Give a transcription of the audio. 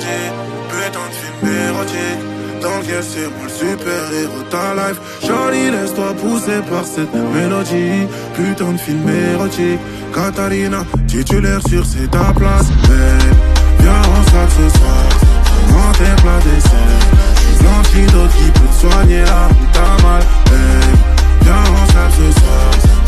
érotique, putain de film érotique. Dans lequel c'est moi le super-héros ta life. Johnny, laisse-toi pousser par cette mélodie. Putain de film érotique. Katarina, titulaire sur c'est ta place. Babe, viens en salle ce soir. Prends tes plats dessert. J'suis l'antidote qui peut soigner la bout ta mal. Babe, viens en salle ce soir.